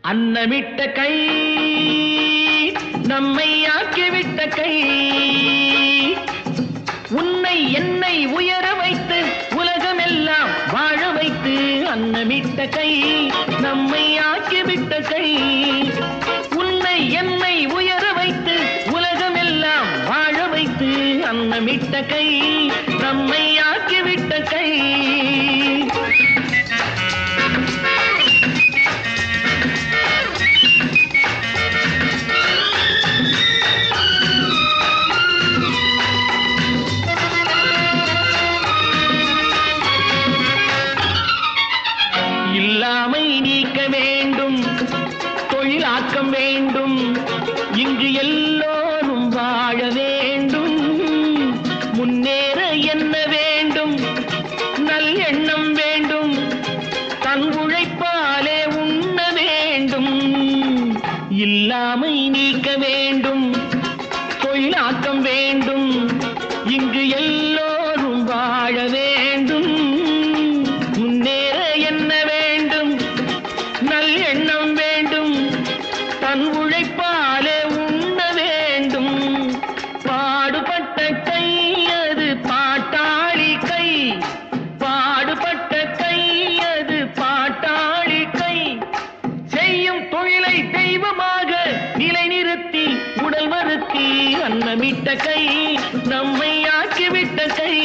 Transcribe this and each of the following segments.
அன்னமிட்ட கை நம்மை ஆக்கிவிட்ட கை உன்னை என்னை உயர வைத்து உலகமெல்லாம் வாழ வைத்து அன்னமிட்ட கை நம்மை ஆக்கிவிட்ட கை உன்னை என்னை உயர வைத்து உலகமெல்லாம் வாழ வைத்து அன்னமிட்ட கை நம்மை ஆக்கிவிட்ட கை இல்லாமை நீக்க வேண்டும் தொழிலாக்கம் வேண்டும் இங்கு எல்லோரும் வாழ வேண்டும் முன்னேற என்ன வேண்டும் நல் எண்ணம் வேண்டும் தன் உழைப்பாலே உண்ண வேண்டும் இல்லாமை நீக்க வேண்டும் தொழிலாக்கம் வேண்டும் இங்கு எல்லோரும் வாழ வேண்டும் முன்னேற என்ன வேண்டும் நல் எண்ணம் வேண்டும் தன் உழைப்பாலே உண்ண வேண்டும் பாடுபட்ட கை அது பாட்டாளி கை பாடுபட்ட கை அது பாட்டாளி கை செய்யும் தொழிலை தெய்வமாக நிலைநிறுத்தி உடல் வருத்தி அன்னமிட்ட கை நம்மை ஆக்கிவிட்ட கை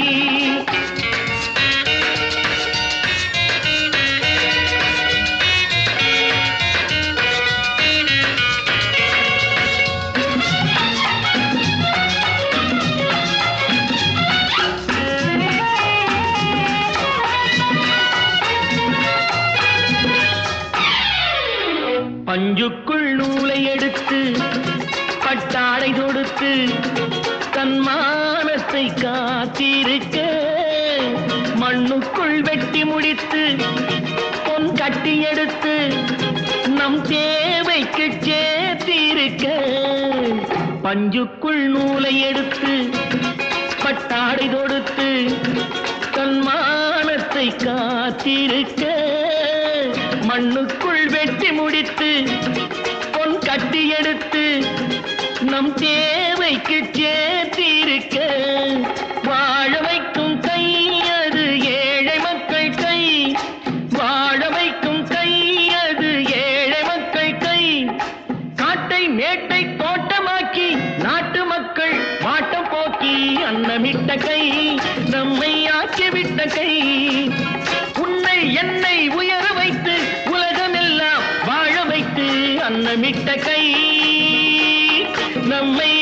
பஞ்சுக்குள் நூலை எடுத்து பட்டாடை தொடுத்து தன் மானத்தை காத்திருக்க மண்ணுக்குள் வெட்டி முடித்து பொன் கட்டி எடுத்து நம் தேவைக்கு சேர்த்திருக்க பஞ்சுக்குள் நூலை எடுத்து பட்டாடை தொடுத்து தன் மானத்தை காத்திருக்க மண்ணுக்குள் வெட்டி முடித்து பொன் கட்டி எடுத்து நம் தேவைக்கு சேர்த்திருக்க வாழ வைக்கும் கை அது ஏழை மக்கள் கை வாழ வைக்கும் கை அது ஏழை மக்கள் கை காட்டை மேட்டை தோட்டமாக்கி நாட்டு மக்கள் வாட்டம் போக்கி அன்னமிட்ட கை நம்மை ஆக்கிவிட்ட கை உன்னை என்னை உயர வைத்து உலகமெல்லாம் வாழ வைத்து அன்னமிட்ட கை நம்மை